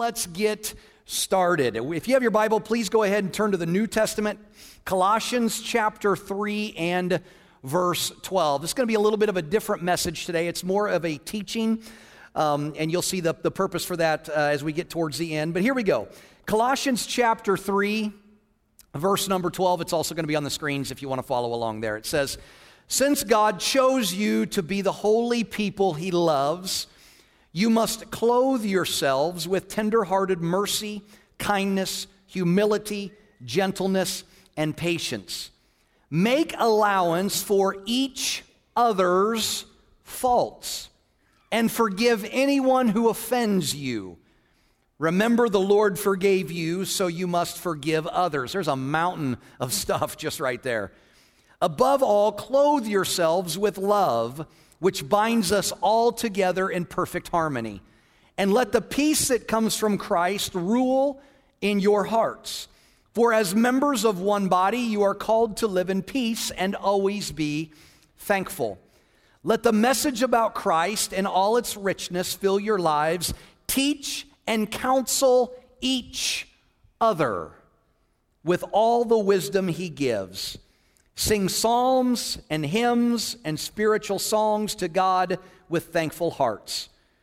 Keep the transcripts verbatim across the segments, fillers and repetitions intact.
let's get started. If you have your Bible, please go ahead and turn to the New Testament, Colossians chapter three and verse twelve. This is going to be a little bit of a different message today. It's more of a teaching, um, and you'll see the, the purpose for that uh, as we get towards the end. But here we go. Colossians chapter three, verse number twelve. It's also going to be on the screens if you want to follow along there. It says, "Since God chose you to be the holy people He loves, you must clothe yourselves with tender-hearted mercy, kindness, humility, gentleness, and patience. Make allowance for each other's faults and forgive anyone who offends you. Remember, the Lord forgave you, so you must forgive others." There's a mountain of stuff just right there. "Above all, clothe yourselves with love, which binds us all together in perfect harmony. And let the peace that comes from Christ rule in your hearts. For as members of one body, you are called to live in peace and always be thankful. Let the message about Christ and all its richness fill your lives. Teach and counsel each other with all the wisdom He gives. Sing psalms and hymns and spiritual songs to God with thankful hearts.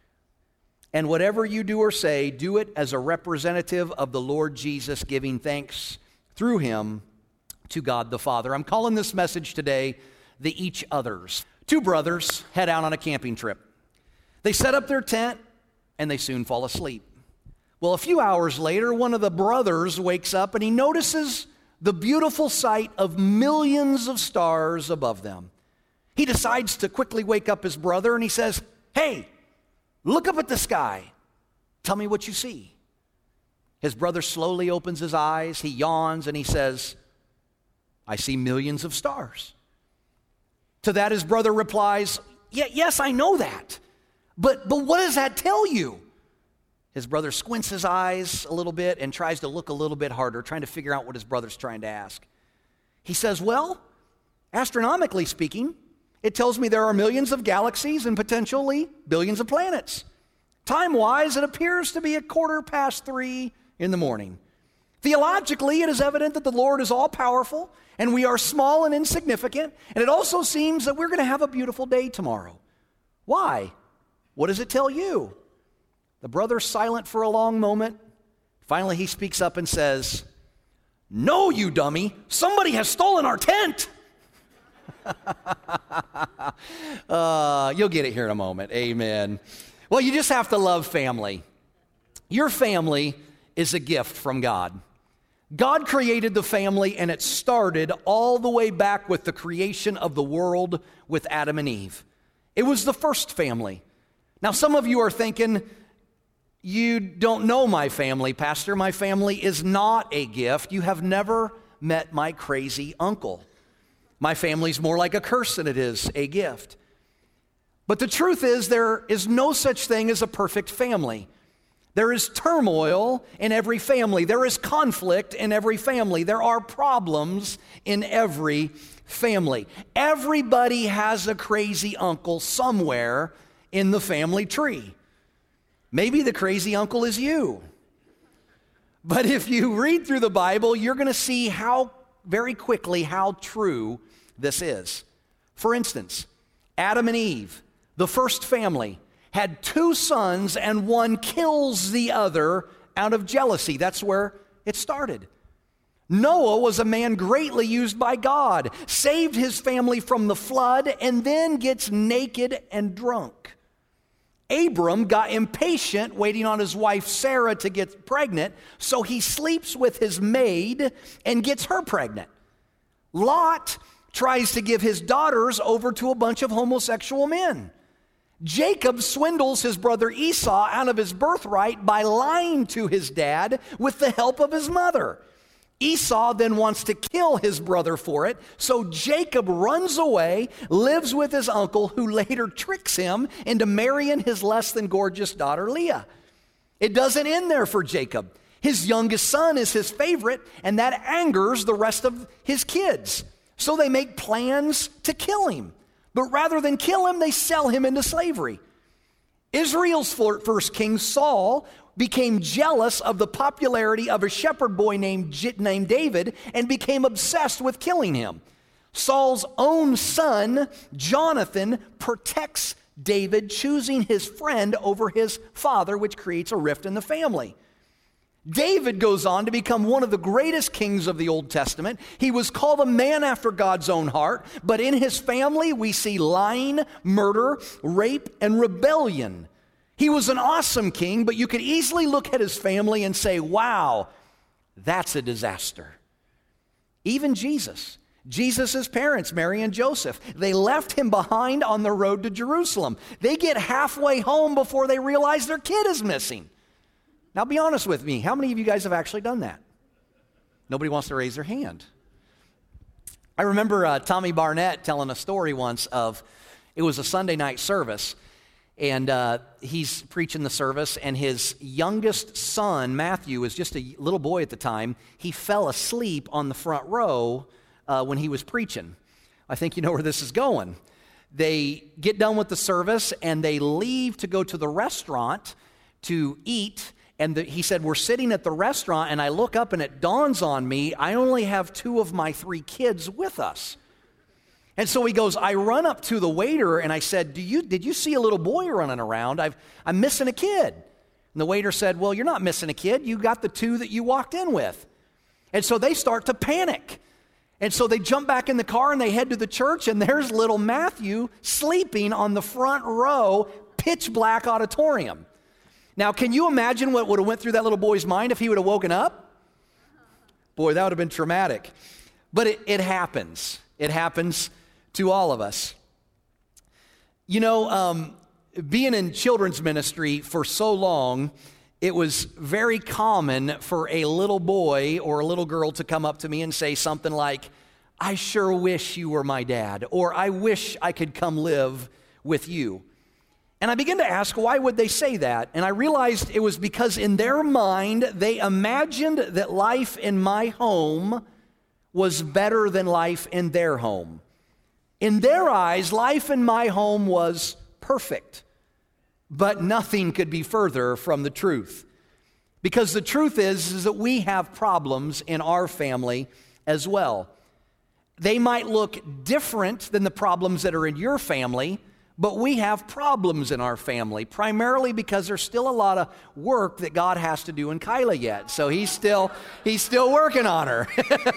And whatever you do or say, do it as a representative of the Lord Jesus, giving thanks through Him to God the Father." I'm calling this message today, the each others. Two brothers head out on a camping trip. They set up their tent and they soon fall asleep. Well, a few hours later, one of the brothers wakes up and he notices the beautiful sight of millions of stars above them. He decides to quickly wake up his brother and he says, "Hey, look up at the sky. Tell me what you see." His brother slowly opens his eyes, he yawns, and he says, "I see millions of stars." To that his brother replies, yeah, yes, I know that, but, but what does that tell you?" His brother squints his eyes a little bit and tries to look a little bit harder, trying to figure out what his brother's trying to ask. He says, "Well, astronomically speaking, it tells me there are millions of galaxies and potentially billions of planets. Time-wise, it appears to be a quarter past three in the morning. Theologically, it is evident that the Lord is all-powerful and we are small and insignificant, and it also seems that we're going to have a beautiful day tomorrow. Why? What does it tell you?" The brother's silent for a long moment. Finally, he speaks up and says, "No, you dummy, somebody has stolen our tent." uh, you'll get it here in a moment. Amen. Well, you just have to love family. Your family is a gift from God. God created the family, and it started all the way back with the creation of the world with Adam and Eve. It was the first family. Now, some of you are thinking, "You don't know my family, Pastor. My family is not a gift. You have never met my crazy uncle. My family's more like a curse than it is a gift." But the truth is, there is no such thing as a perfect family. There is turmoil in every family. There is conflict in every family. There are problems in every family. Everybody has a crazy uncle somewhere in the family tree. Maybe the crazy uncle is you. But if you read through the Bible, you're going to see how very quickly how true this is. For instance, Adam and Eve, the first family, had two sons and one kills the other out of jealousy. That's where it started. Noah was a man greatly used by God, saved his family from the flood, and then gets naked and drunk. Abram got impatient waiting on his wife Sarah to get pregnant, so he sleeps with his maid and gets her pregnant. Lot tries to give his daughters over to a bunch of homosexual men. Jacob swindles his brother Esau out of his birthright by lying to his dad with the help of his mother. Esau then wants to kill his brother for it, so Jacob runs away, lives with his uncle, who later tricks him into marrying his less than gorgeous daughter Leah. It doesn't end there for Jacob. His youngest son is his favorite, and that angers the rest of his kids. So they make plans to kill him. But rather than kill him, they sell him into slavery. Israel's first king, Saul, became jealous of the popularity of a shepherd boy named, named David and became obsessed with killing him. Saul's own son, Jonathan, protects David, choosing his friend over his father, which creates a rift in the family. David goes on to become one of the greatest kings of the Old Testament. He was called a man after God's own heart, but in his family we see lying, murder, rape, and rebellion. He was an awesome king, but you could easily look at his family and say, wow, that's a disaster. Even Jesus, Jesus' parents, Mary and Joseph, they left him behind on the road to Jerusalem. They get halfway home before they realize their kid is missing. Now, be honest with me. How many of you guys have actually done that? Nobody wants to raise their hand. I remember uh, Tommy Barnett telling a story once of, it was a Sunday night service, and uh, he's preaching the service, and his youngest son, Matthew, was just a little boy at the time. He fell asleep on the front row uh, when he was preaching. I think you know where this is going. They get done with the service, and they leave to go to the restaurant to eat. And the, he said, we're sitting at the restaurant, and I look up, and it dawns on me, I only have two of my three kids with us. And so he goes, I run up to the waiter, and I said, Do you, did you see a little boy running around? I've, I'm missing a kid. And the waiter said, well, you're not missing a kid. You got the two that you walked in with. And so they start to panic. And so they jump back in the car, and they head to the church, and there's little Matthew sleeping on the front row, pitch black auditorium. Now, can you imagine what would have went through that little boy's mind if he would have woken up? Boy, that would have been traumatic. But it, it happens. It happens to all of us. You know, um, being in children's ministry for so long, it was very common for a little boy or a little girl to come up to me and say something like, I sure wish you were my dad, or I wish I could come live with you. And I began to ask, why would they say that? And I realized it was because in their mind, they imagined that life in my home was better than life in their home. In their eyes, life in my home was perfect, but nothing could be further from the truth. Because the truth is, is that we have problems in our family as well. They might look different than the problems that are in your family, but we have problems in our family, primarily because there's still a lot of work that God has to do in Kyla yet. So he's still he's still working on her.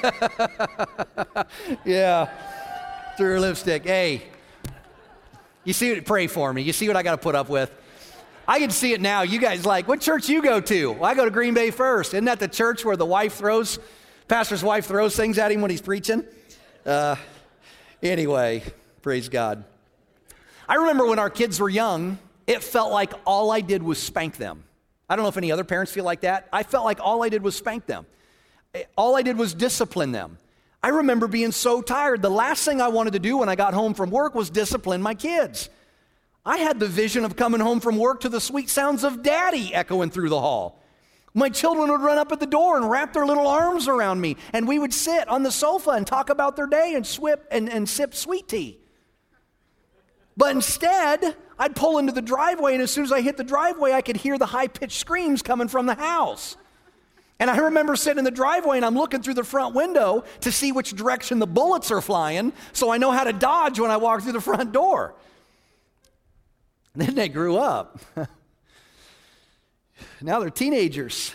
Yeah, through her lipstick. Hey, you see what? Pray for me. You see what I got to put up with? I can see it now. You guys like, what church you go to? Well, I go to Green Bay First. Isn't that the church where the wife throws, pastor's wife throws things at him when he's preaching? Uh, anyway, praise God. I remember when our kids were young, it felt like all I did was spank them. I don't know if any other parents feel like that. I felt like all I did was spank them. All I did was discipline them. I remember being so tired. The last thing I wanted to do when I got home from work was discipline my kids. I had the vision of coming home from work to the sweet sounds of Daddy echoing through the hall. My children would run up at the door and wrap their little arms around me, and we would sit on the sofa and talk about their day and, swip, and, and sip sweet tea. But instead, I'd pull into the driveway, and as soon as I hit the driveway, I could hear the high-pitched screams coming from the house. And I remember sitting in the driveway, and I'm looking through the front window to see which direction the bullets are flying, so I know how to dodge when I walk through the front door. And then they grew up. Now they're teenagers.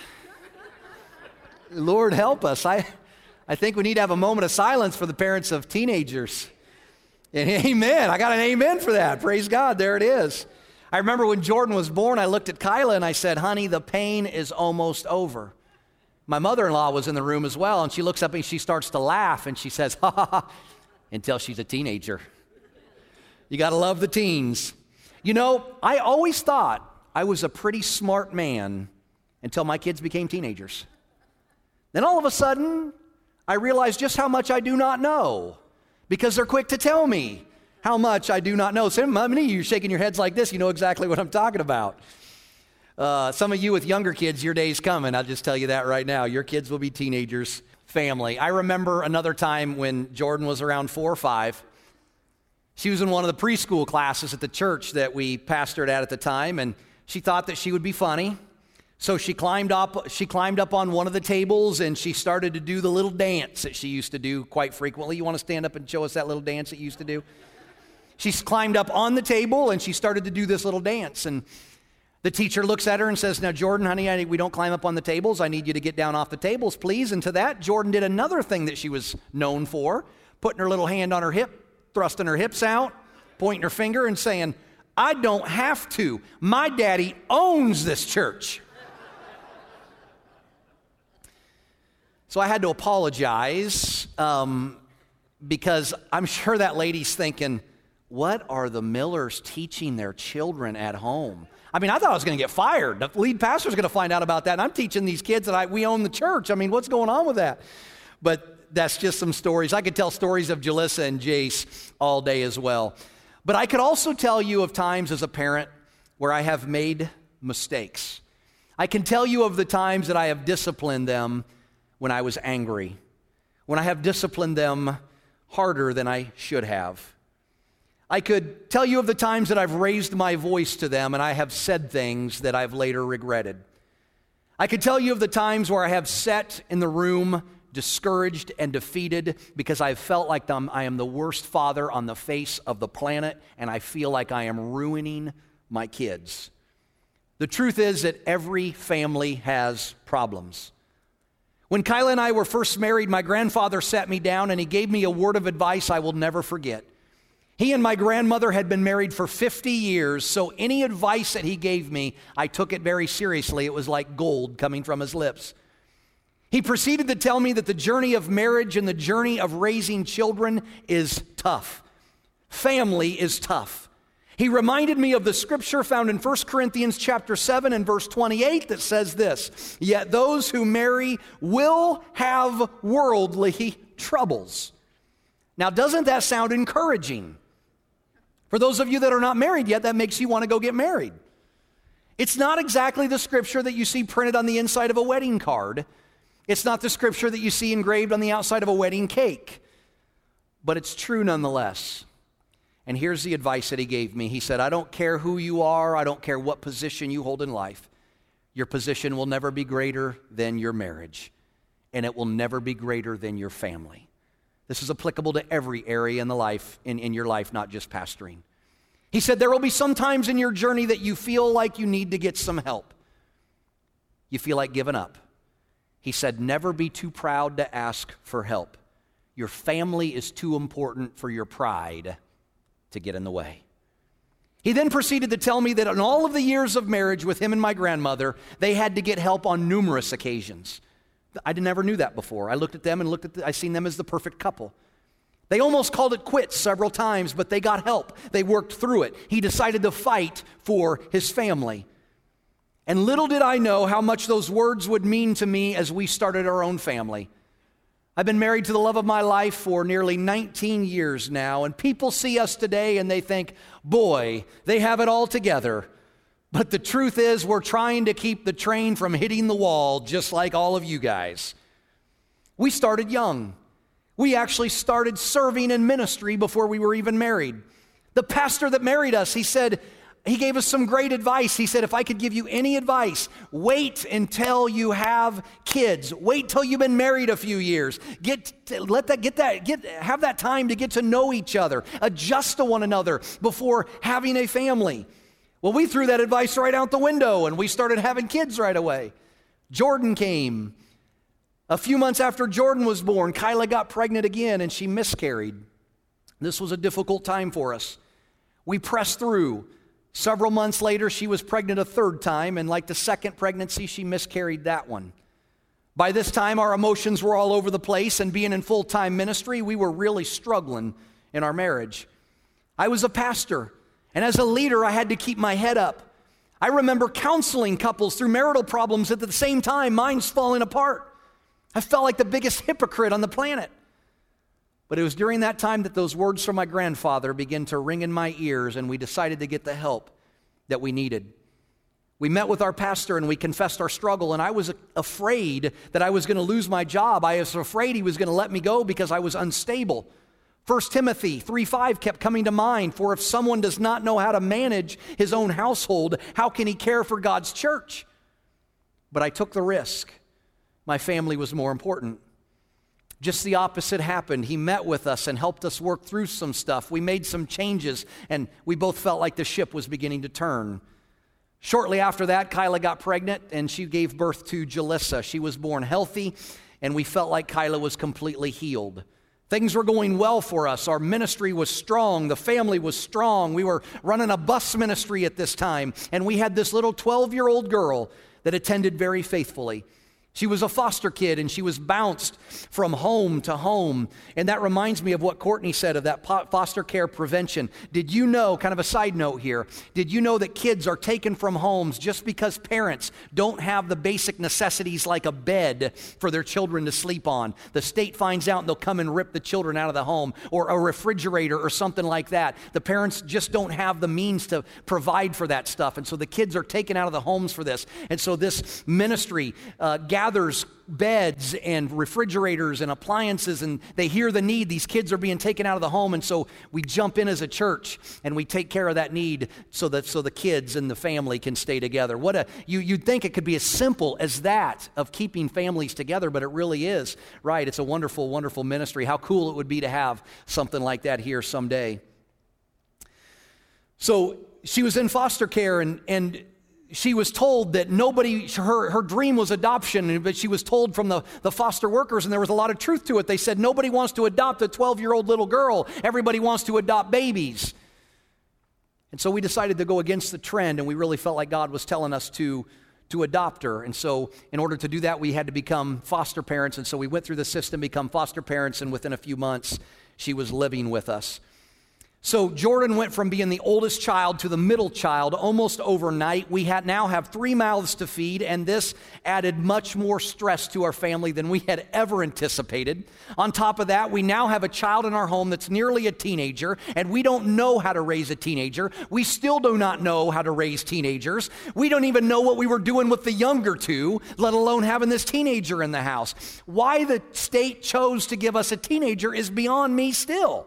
Lord help us. I, I think we need to have a moment of silence for the parents of teenagers. And amen. I got an amen for that. Praise God. There it is. I remember when Jordan was born, I looked at Kyla and I said, honey, the pain is almost over. My mother-in-law was in the room as well, and she looks up and she starts to laugh, and she says, ha, ha, ha, until she's a teenager. You got to love the teens. You know, I always thought I was a pretty smart man until my kids became teenagers. Then all of a sudden, I realized just how much I do not know, because they're quick to tell me how much I do not know. Some many of you are shaking your heads like this. You know exactly what I'm talking about. Uh, some of you with younger kids, your day's coming. I'll just tell you that right now. Your kids will be teenagers, family. I remember another time when Jordan was around four or five. She was in one of the preschool classes at the church that we pastored at at the time, and she thought that she would be funny. So she climbed up, she climbed up on one of the tables and she started to do the little dance that she used to do quite frequently. You want to stand up and show us that little dance that you used to do? She climbed up on the table and she started to do this little dance. And the teacher looks at her and says, now, Jordan, honey, I, we don't climb up on the tables. I need you to get down off the tables, please. And to that, Jordan did another thing that she was known for, putting her little hand on her hip, thrusting her hips out, pointing her finger and saying, I don't have to. My daddy owns this church. So I had to apologize um, because I'm sure that lady's thinking, what are the Millers teaching their children at home? I mean, I thought I was going to get fired. The lead pastor's going to find out about that, and I'm teaching these kids that I, we own the church. I mean, what's going on with that? But that's just some stories. I could tell stories of Jalissa and Jace all day as well. But I could also tell you of times as a parent where I have made mistakes. I can tell you of the times that I have disciplined them when I was angry, when I have disciplined them harder than I should have. I could tell you of the times that I've raised my voice to them and I have said things that I've later regretted. I could tell you of the times where I have sat in the room discouraged and defeated because I've felt like I'm, I am the worst father on the face of the planet and I feel like I am ruining my kids. The truth is that every family has problems. When Kyla and I were first married, my grandfather sat me down and he gave me a word of advice I will never forget. He and my grandmother had been married for fifty years, so any advice that he gave me, I took it very seriously. It was like gold coming from his lips. He proceeded to tell me that the journey of marriage and the journey of raising children is tough. Family is tough. He reminded me of the scripture found in First Corinthians chapter seven and verse twenty-eight that says this, yet those who marry will have worldly troubles. Now, doesn't that sound encouraging? For those of you that are not married yet, that makes you want to go get married. It's not exactly the scripture that you see printed on the inside of a wedding card. It's not the scripture that you see engraved on the outside of a wedding cake. But it's true nonetheless. And here's the advice that he gave me. He said, I don't care who you are. I don't care what position you hold in life. Your position will never be greater than your marriage. And it will never be greater than your family. This is applicable to every area in the life, in, in your life, not just pastoring. He said, there will be some times in your journey that you feel like you need to get some help. You feel like giving up. He said, never be too proud to ask for help. Your family is too important for your pride to get in the way. He then proceeded to tell me that in all of the years of marriage with him and my grandmother, they had to get help on numerous occasions. I never knew that before. I looked at them and looked at the, I seen them as the perfect couple. They almost called it quits several times, but they got help. They worked through it. He decided to fight for his family. And little did I know how much those words would mean to me as we started our own family. I've been married to the love of my life for nearly nineteen years now, and people see us today and they think, boy, they have it all together. But the truth is, we're trying to keep the train from hitting the wall, just like all of you guys. We started young. We actually started serving in ministry before we were even married. The pastor that married us, he said, he gave us some great advice. He said, if I could give you any advice, wait until you have kids. Wait till you've been married a few years. Get to, let that get that get have that time to get to know each other, adjust to one another before having a family. Well, we threw that advice right out the window and we started having kids right away. Jordan came. A few months after Jordan was born, Kyla got pregnant again and she miscarried. This was a difficult time for us. We pressed through. Several months later, she was pregnant a third time, and like the second pregnancy, she miscarried that one. By this time, our emotions were all over the place, and being in full-time ministry, we were really struggling in our marriage. I was a pastor, and as a leader, I had to keep my head up. I remember counseling couples through marital problems at the same time, mine's falling apart. I felt like the biggest hypocrite on the planet. But it was during that time that those words from my grandfather began to ring in my ears, and we decided to get the help that we needed. We met with our pastor and we confessed our struggle, and I was afraid that I was going to lose my job. I was afraid he was going to let me go because I was unstable. First Timothy three five kept coming to mind, for if someone does not know how to manage his own household, how can he care for God's church? but I took the risk. My family was more important. Just the opposite happened. He met with us and helped us work through some stuff. We made some changes, and we both felt like the ship was beginning to turn. Shortly after that, Kyla got pregnant, and she gave birth to Jalissa. She was born healthy, and we felt like Kyla was completely healed. Things were going well for us. Our ministry was strong. The family was strong. We were running a bus ministry at this time, and we had this little twelve-year-old girl that attended very faithfully. She was a foster kid, and she was bounced from home to home. And that reminds me of what Courtney said of that foster care prevention. Did you know, kind of a side note here, did you know that kids are taken from homes just because parents don't have the basic necessities like a bed for their children to sleep on? The state finds out and they'll come and rip the children out of the home, or a refrigerator or something like that. The parents just don't have the means to provide for that stuff. And so the kids are taken out of the homes for this. And so this ministry uh, gathers gathers beds and refrigerators and appliances, and they hear the need. These kids are being taken out of the home, and so we jump in as a church and we take care of that need so that so the kids and the family can stay together. What a you you'd think it could be as simple as that of keeping families together, but it really is, right? It's a wonderful, wonderful ministry. How cool it would be to have something like that here someday. So she was in foster care, and and she was told that nobody, her, her dream was adoption, but she was told from the, the foster workers, and there was a lot of truth to it. They said, nobody wants to adopt a twelve-year-old little girl. Everybody wants to adopt babies. And so we decided to go against the trend, and we really felt like God was telling us to, to adopt her. And so in order to do that, we had to become foster parents. And so we went through the system, become foster parents, and within a few months, she was living with us. So Jordan went from being the oldest child to the middle child almost overnight. We had now have three mouths to feed, and this added much more stress to our family than we had ever anticipated. On top of that, we now have a child in our home that's nearly a teenager, and we don't know how to raise a teenager. We still do not know how to raise teenagers. We don't even know what we were doing with the younger two, let alone having this teenager in the house. Why the state chose to give us a teenager is beyond me still.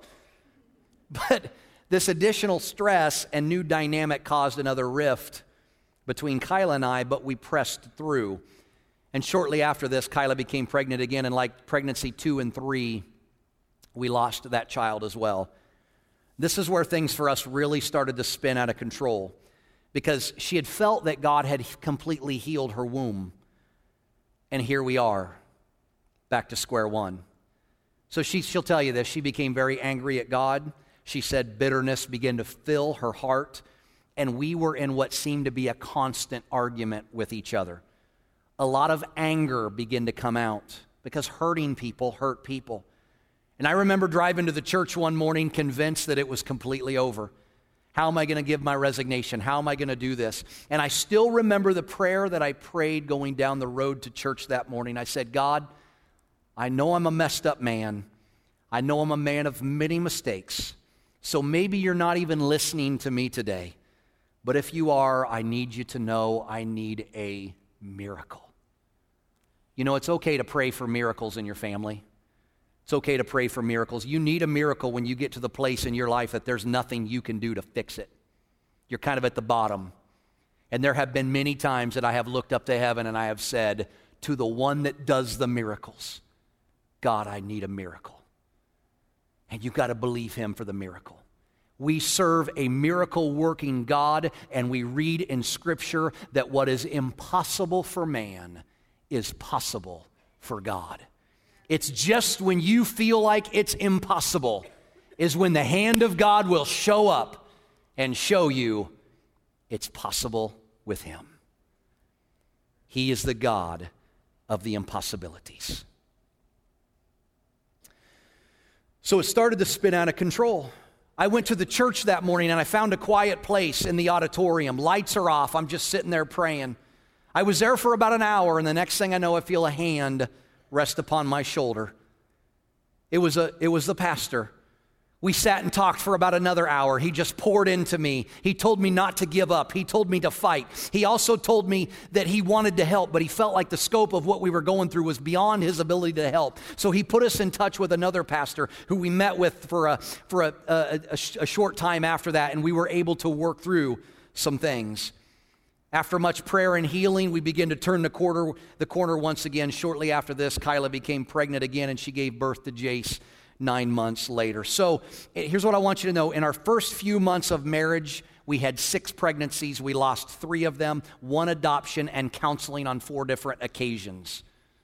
But this additional stress and new dynamic caused another rift between Kyla and I, but we pressed through. And shortly after this, Kyla became pregnant again, and like pregnancy two and three, we lost that child as well. This is where things for us really started to spin out of control, because she had felt that God had completely healed her womb. And here we are, back to square one. So she, she'll tell you this, she became very angry at God. She said bitterness began to fill her heart, and we were in what seemed to be a constant argument with each other. A lot of anger began to come out because hurting people hurt people. And I remember driving to the church one morning convinced that it was completely over. How am I going to give my resignation? How am I going to do this? And I still remember the prayer that I prayed going down the road to church that morning. I said, God, I know I'm a messed up man. I know I'm a man of many mistakes. So maybe you're not even listening to me today. But if you are, I need you to know I need a miracle. You know, it's okay to pray for miracles in your family. It's okay to pray for miracles. You need a miracle when you get to the place in your life that there's nothing you can do to fix it. You're kind of at the bottom. And there have been many times that I have looked up to heaven and I have said to the one that does the miracles, God, I need a miracle. And you've got to believe him for the miracle. We serve a miracle-working God, and we read in Scripture that what is impossible for man is possible for God. It's just when you feel like it's impossible is when the hand of God will show up and show you it's possible with him. He is the God of the impossibilities. So it started to spin out of control. I went to the church that morning and I found a quiet place in the auditorium. Lights are off. I'm just sitting there praying. I was there for about an hour, and the next thing I know, I feel a hand rest upon my shoulder. It was a, it was the pastor. We sat and talked for about another hour. He just poured into me. He told me not to give up. He told me to fight. He also told me that he wanted to help, but he felt like the scope of what we were going through was beyond his ability to help. So he put us in touch with another pastor who we met with for a, for a, a, a, a short time after that, and we were able to work through some things. After much prayer and healing, we begin to turn the corner, the corner once again. Shortly after this, Kyla became pregnant again, and she gave birth to Jace nine months later. So here's what I want you to know. In our first few months of marriage, we had six pregnancies. We lost three of them, one adoption, and counseling on four different occasions.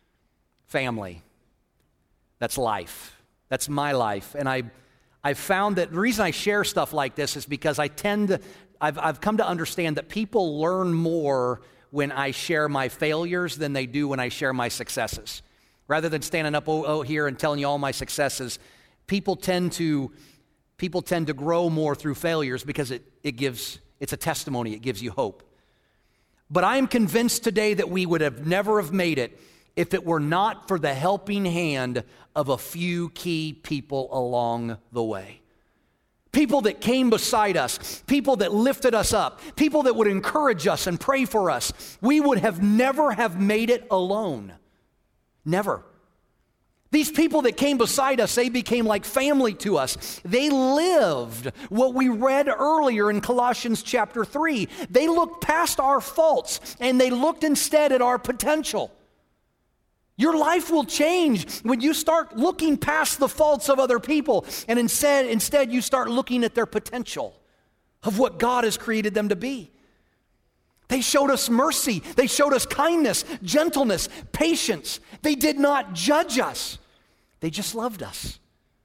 Family. That's life. That's my life. And I, I've found that the reason I share stuff like this is because I tend to, I've, I've come to understand that people learn more when I share my failures than they do when I share my successes. Rather than standing up oh, oh, here and telling you all my successes, people tend to people tend to grow more through failures because it, it gives, it's a testimony, it gives you hope. But I am convinced today that we would have never have made it if it were not for the helping hand of a few key people along the way. People that came beside us, people that lifted us up, people that would encourage us and pray for us. We would have never have made it alone. Never. These people that came beside us, they became like family to us. They lived what we read earlier in Colossians chapter three. They looked past our faults and they looked instead at our potential. Your life will change when you start looking past the faults of other people and instead, instead you start looking at their potential of what God has created them to be. They showed us mercy. They showed us kindness, gentleness, patience. They did not judge us. They just loved us.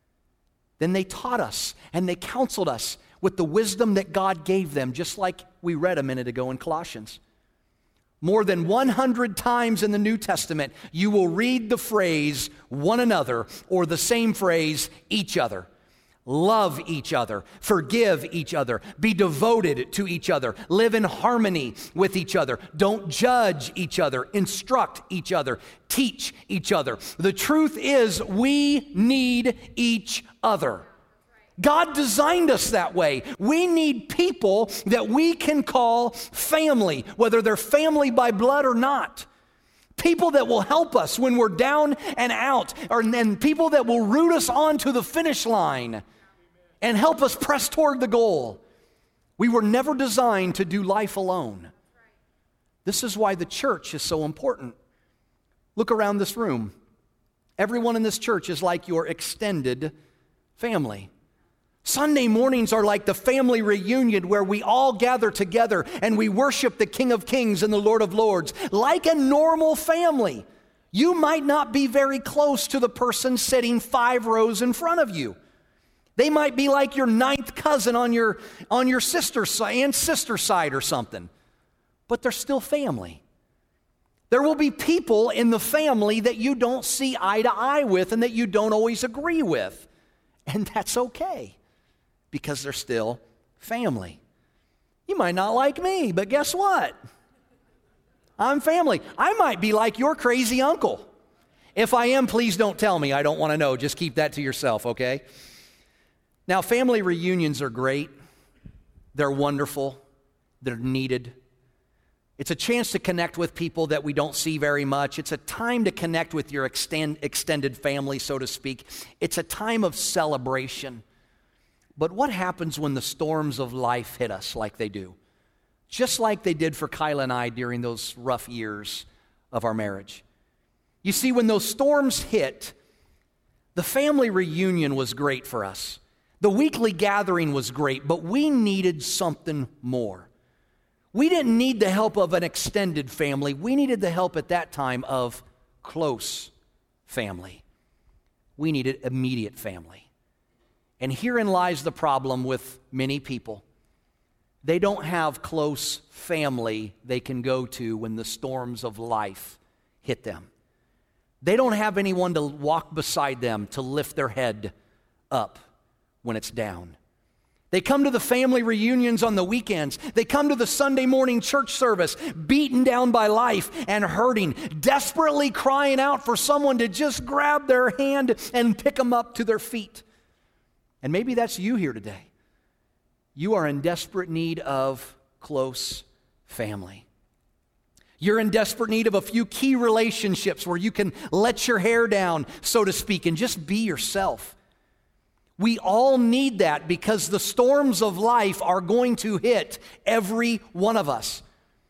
Then they taught us and they counseled us with the wisdom that God gave them, just like we read a minute ago in Colossians. More than one hundred times in the New Testament, you will read the phrase one another or the same phrase each other. Love each other, forgive each other, be devoted to each other, live in harmony with each other, don't judge each other, instruct each other, teach each other. The truth is, we need each other. God designed us that way. We need people that we can call family, whether they're family by blood or not. People that will help us when we're down and out, or, and people that will root us on to the finish line and help us press toward the goal. We were never designed to do life alone. This is why the church is so important. Look around this room. Everyone in this church is like your extended family. Sunday mornings are like the family reunion where we all gather together and we worship the King of Kings and the Lord of Lords like a normal family. You might not be very close to the person sitting five rows in front of you. They might be like your ninth cousin on your, on your sister's side and sister side or something, but they're still family. There will be people in the family that you don't see eye to eye with and that you don't always agree with, and that's okay because they're still family. You might not like me, but guess what? I'm family. I might be like your crazy uncle. If I am, please don't tell me. I don't want to know. Just keep that to yourself, okay? Now, family reunions are great. They're wonderful. They're needed. It's a chance to connect with people that we don't see very much. It's a time to connect with your extend, extended family, so to speak. It's a time of celebration. But what happens when the storms of life hit us like they do? Just like they did for Kyla and I during those rough years of our marriage. You see, when those storms hit, the family reunion was great for us. The weekly gathering was great, but we needed something more. We didn't need the help of an extended family. We needed the help at that time of close family. We needed immediate family. And herein lies the problem with many people. They don't have close family they can go to when the storms of life hit them. They don't have anyone to walk beside them to lift their head up when it's down. They come to the family reunions on the weekends. They come to the Sunday morning church service, beaten down by life and hurting, desperately crying out for someone to just grab their hand and pick them up to their feet. And maybe that's you here today. You are in desperate need of close family. You're in desperate need of a few key relationships where you can let your hair down, so to speak, and just be yourself. We all need that because the storms of life are going to hit every one of us.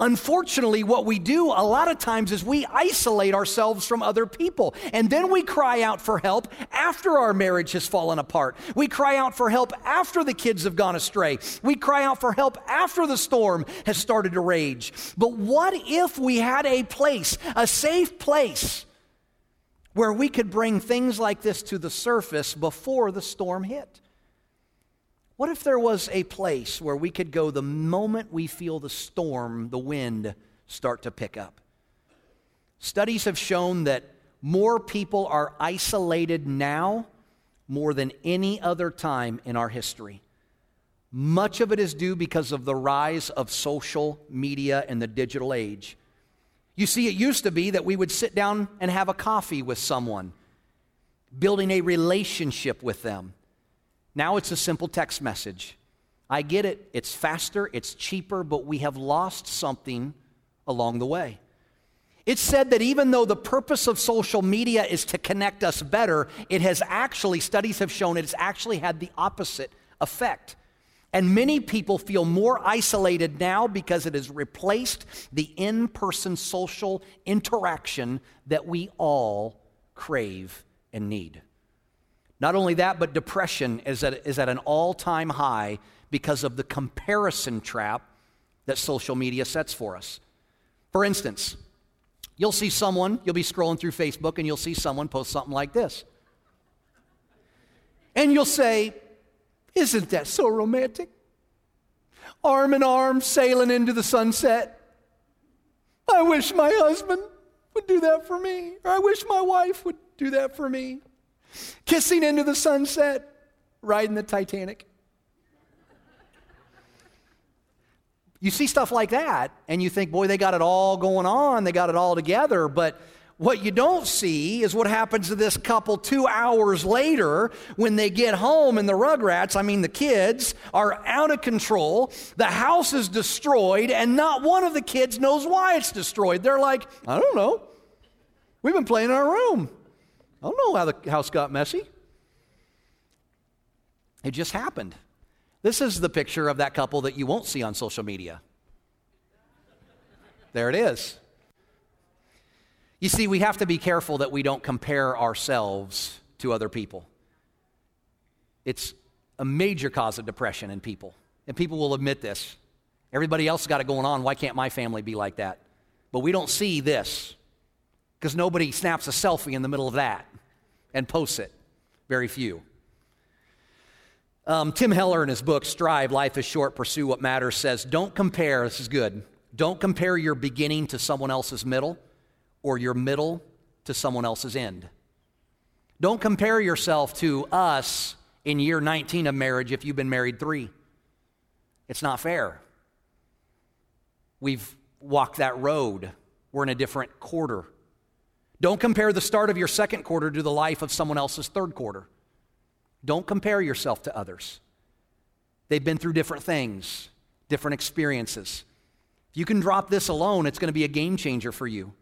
Unfortunately, what we do a lot of times is we isolate ourselves from other people, and then we cry out for help after our marriage has fallen apart. We cry out for help after the kids have gone astray. We cry out for help after the storm has started to rage. But what if we had a place, a safe place, where we could bring things like this to the surface before the storm hit? What if there was a place where we could go the moment we feel the storm, the wind, start to pick up? Studies have shown that more people are isolated now more than any other time in our history. Much of it is due because of the rise of social media and the digital age. You see, it used to be that we would sit down and have a coffee with someone, building a relationship with them. Now it's a simple text message. I get it. It's faster, it's cheaper, but we have lost something along the way. It's said that even though the purpose of social media is to connect us better, it has actually, studies have shown it's actually had the opposite effect. And many people feel more isolated now because it has replaced the in-person social interaction that we all crave and need. Not only that, but depression is at, is at an all-time high because of the comparison trap that social media sets for us. For instance, you'll see someone, you'll be scrolling through Facebook, and you'll see someone post something like this. And you'll say, isn't that so romantic? Arm in arm, sailing into the sunset. I wish my husband would do that for me. Or I wish my wife would do that for me. Kissing into the sunset, riding the Titanic. You see stuff like that, and you think, boy, they got it all going on, they got it all together, but what you don't see is what happens to this couple two hours later when they get home and the Rugrats, I mean the kids, are out of control, the house is destroyed, and not one of the kids knows why it's destroyed. They're like, I don't know. We've been playing in our room. I don't know how the house got messy. It just happened. This is the picture of that couple that you won't see on social media. There it is. You see, we have to be careful that we don't compare ourselves to other people. It's a major cause of depression in people, and people will admit this. Everybody else has got it going on. Why can't my family be like that? But we don't see this because nobody snaps a selfie in the middle of that and posts it. Very few. Um, Tim Heller in his book, Strive, Life is Short, Pursue What Matters, says, don't compare, this is good, don't compare your beginning to someone else's middle or your middle to someone else's end. Don't compare yourself to us in year nineteen of marriage if you've been married three. It's not fair. We've walked that road. We're in a different quarter. Don't compare the start of your second quarter to the life of someone else's third quarter. Don't compare yourself to others. They've been through different things, different experiences. If you can drop this alone, it's going to be a game changer for you.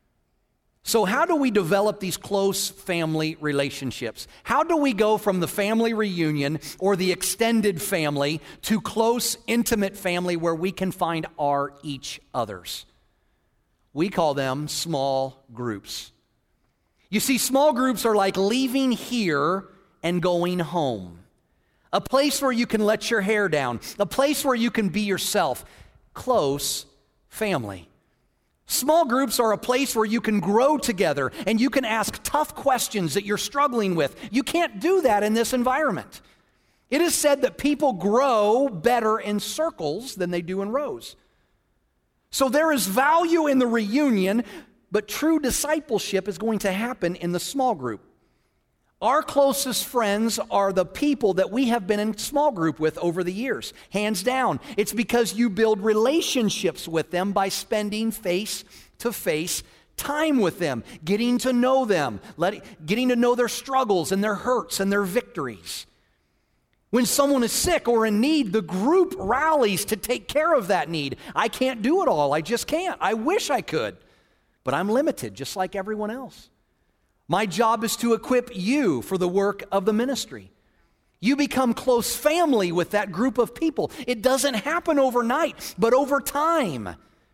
So how do we develop these close family relationships? How do we go from the family reunion or the extended family to close, intimate family where we can find our each others? We call them small groups. You see, small groups are like leaving here and going home. A place where you can let your hair down. A place where you can be yourself. Close family. Small groups are a place where you can grow together and you can ask tough questions that you're struggling with. You can't do that in this environment. It is said that people grow better in circles than they do in rows. So there is value in the reunion, but true discipleship is going to happen in the small group. Our closest friends are the people that we have been in small group with over the years, hands down. It's because you build relationships with them by spending face-to-face time with them, getting to know them, let, getting to know their struggles and their hurts and their victories. When someone is sick or in need, the group rallies to take care of that need. I can't do it all. I just can't. I wish I could, but I'm limited just like everyone else. My job is to equip you for the work of the ministry. You become close family with that group of people. It doesn't happen overnight, but over time,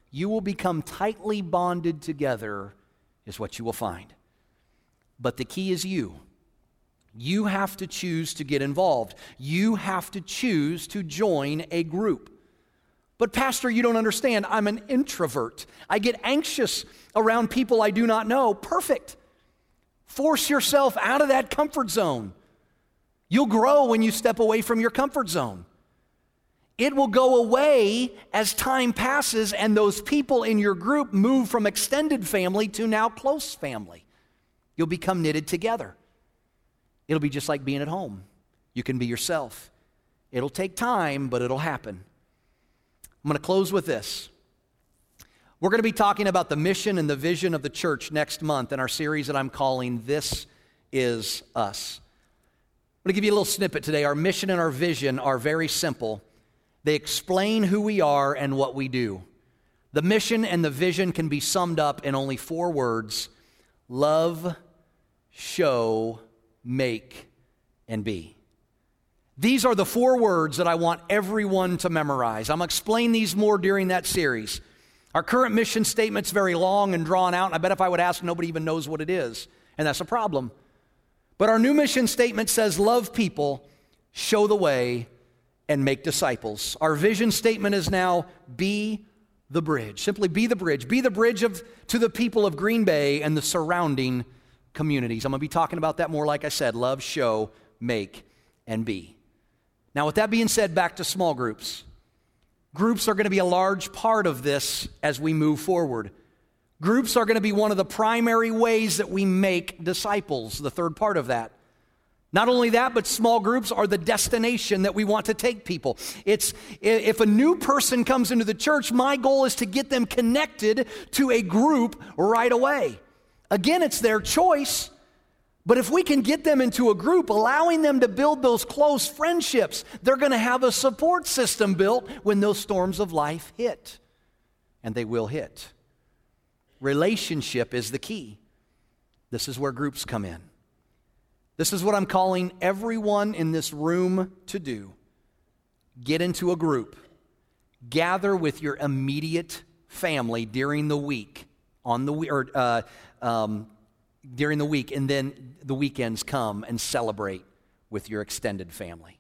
you will become tightly bonded together, is what you will find. But the key is you. You have to choose to get involved. You have to choose to join a group. But Pastor, you don't understand. I'm an introvert. I get anxious around people I do not know. Perfect. Force yourself out of that comfort zone. You'll grow when you step away from your comfort zone. It will go away as time passes and those people in your group move from extended family to now close family. You'll become knitted together. It'll be just like being at home. You can be yourself. It'll take time, but it'll happen. I'm going to close with this. We're going to be talking about the mission and the vision of the church next month in our series that I'm calling This Is Us. I'm going to give you a little snippet today. Our mission and our vision are very simple. They explain who we are and what we do. The mission and the vision can be summed up in only four words: love, show, make, and be. These are the four words that I want everyone to memorize. I'm going to explain these more during that series. Our current mission statement's very long and drawn out, and I bet if I would ask, nobody even knows what it is, and that's a problem. But our new mission statement says, love people, show the way, and make disciples. Our vision statement is now, be the bridge. Simply be the bridge. Be the bridge of, to the people of Green Bay and the surrounding communities. I'm going to be talking about that more, like I said, love, show, make, and be. Now, with that being said, back to small groups. Groups are going to be a large part of this as we move forward. Groups are going to be one of the primary ways that we make disciples, the third part of that. Not only that, but small groups are the destination that we want to take people. It's if a new person comes into the church, my goal is to get them connected to a group right away. Again, it's their choice, but if we can get them into a group, allowing them to build those close friendships, they're going to have a support system built when those storms of life hit, and they will hit. Relationship is the key. This is where groups come in. This is what I'm calling everyone in this room to do. Get into a group. Gather with your immediate family during the week, on the or uh, um, during the week, and then the weekends come and celebrate with your extended family.